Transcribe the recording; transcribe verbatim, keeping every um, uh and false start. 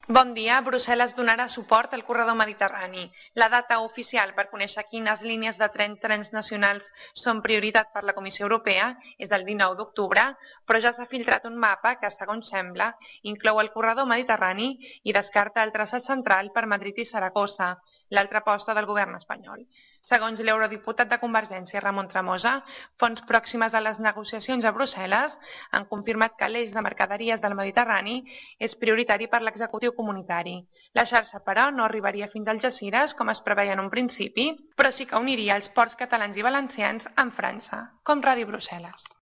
Bon dia. Brussel·les donarà suport al corredor mediterrani. La data oficial per conèixer quines línies de tren transnacionals són prioritat per la Comissió Europea és el dinou d'octubre, però ja s'ha filtrat un mapa que, segons sembla, inclou el corredor mediterrani i descarta el traçat central per Madrid i Saragossa, l'altra aposta del govern espanyol. Segons l'eurodiputat de Convergència, Ramon Tremosa, fonts pròximes a les negociacions a Brussel·les han confirmat que l'eix de mercaderies del Mediterrani és prioritari per l'executiu comunitari. La xarxa, però, no arribaria fins al Algesires, com es preveia en un principi, però sí que uniria els ports catalans i valencians amb França, com Ràdio Brussel·les.